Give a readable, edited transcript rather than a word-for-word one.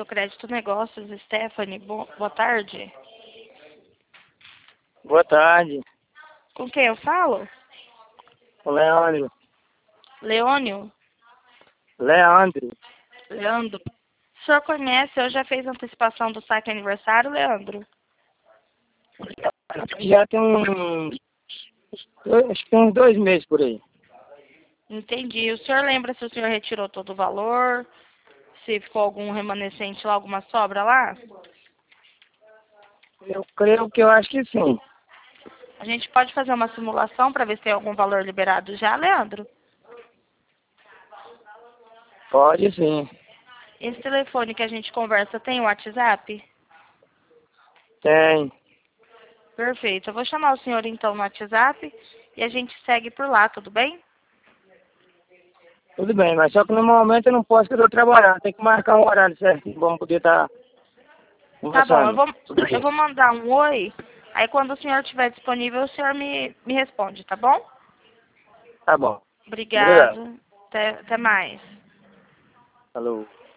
seu crédito negócios, Stephanie. Boa tarde. Boa tarde, Com quem eu falo? o Leandro. Leônio? Leandro, Leandro? O senhor conhece ou já fez antecipação do saque aniversário, Leandro? já tem acho que tem uns 2 meses por aí. Entendi. O senhor lembra se o senhor retirou todo o valor? Se ficou algum remanescente lá, alguma sobra lá? Eu creio que eu acho que sim. A gente pode fazer uma simulação para ver se tem algum valor liberado já, Leandro? Pode sim. Esse telefone que a gente conversa tem o WhatsApp? Tem. Perfeito. Eu vou chamar o senhor então no WhatsApp e a gente segue por lá, tudo bem? Tudo bem, mas só que no momento eu não posso que eu estou trabalhando. Tem que marcar um horário certinho. Vamos poder estar Tá bom, eu conversando. vou, Tudo eu bem. vou mandar um oi. Aí quando o senhor estiver disponível, o senhor me responde, tá bom? Tá bom. Obrigado. Obrigado. Até mais. Falou.